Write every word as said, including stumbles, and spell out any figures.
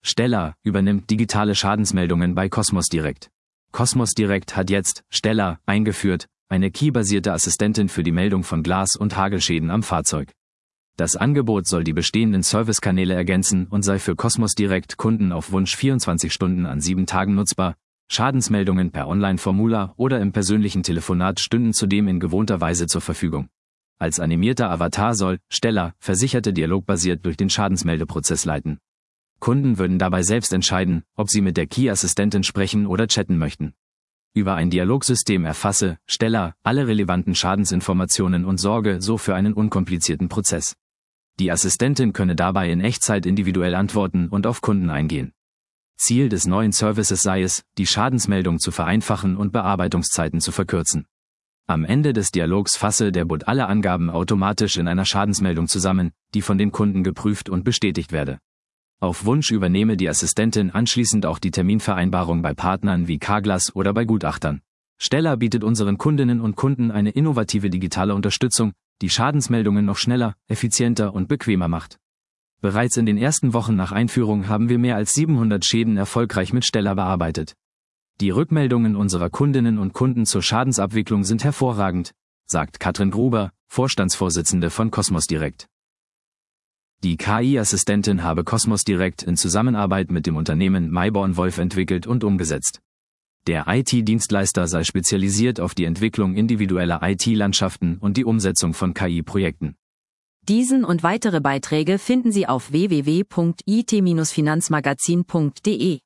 Stellar übernimmt digitale Schadensmeldungen bei Cosmos Direct. Cosmos Direct hat jetzt Stellar eingeführt, eine Key-basierte Assistentin für die Meldung von Glas- und Hagelschäden am Fahrzeug. Das Angebot soll die bestehenden Servicekanäle ergänzen und sei für Cosmos Direct Kunden auf Wunsch vierundzwanzig Stunden an sieben Tagen nutzbar. Schadensmeldungen per Online-Formular oder im persönlichen Telefonat stünden zudem in gewohnter Weise zur Verfügung. Als animierter Avatar soll Stellar versicherte dialogbasiert durch den Schadensmeldeprozess leiten. Kunden würden dabei selbst entscheiden, ob sie mit der Key-Assistentin sprechen oder chatten möchten. Über ein Dialogsystem erfasse Stellar alle relevanten Schadensinformationen und sorge so für einen unkomplizierten Prozess. Die Assistentin könne dabei in Echtzeit individuell antworten und auf Kunden eingehen. Ziel des neuen Services sei es, die Schadensmeldung zu vereinfachen und Bearbeitungszeiten zu verkürzen. Am Ende des Dialogs fasse der Bot alle Angaben automatisch in einer Schadensmeldung zusammen, die von den Kunden geprüft und bestätigt werde. Auf Wunsch übernehme die Assistentin anschließend auch die Terminvereinbarung bei Partnern wie Carglass oder bei Gutachtern. Stellar bietet unseren Kundinnen und Kunden eine innovative digitale Unterstützung, die Schadensmeldungen noch schneller, effizienter und bequemer macht. Bereits in den ersten Wochen nach Einführung haben wir mehr als siebenhundert Schäden erfolgreich mit Stellar bearbeitet. Die Rückmeldungen unserer Kundinnen und Kunden zur Schadensabwicklung sind hervorragend, sagt Katrin Gruber, Vorstandsvorsitzende von Cosmos Direct. Die K I-Assistentin habe Cosmos Direct in Zusammenarbeit mit dem Unternehmen Mayborn Wolf entwickelt und umgesetzt. Der I T-Dienstleister sei spezialisiert auf die Entwicklung individueller I T-Landschaften und die Umsetzung von K I-Projekten. Diesen und weitere Beiträge finden Sie auf w w w punkt i t Bindestrich finanzmagazin punkt de.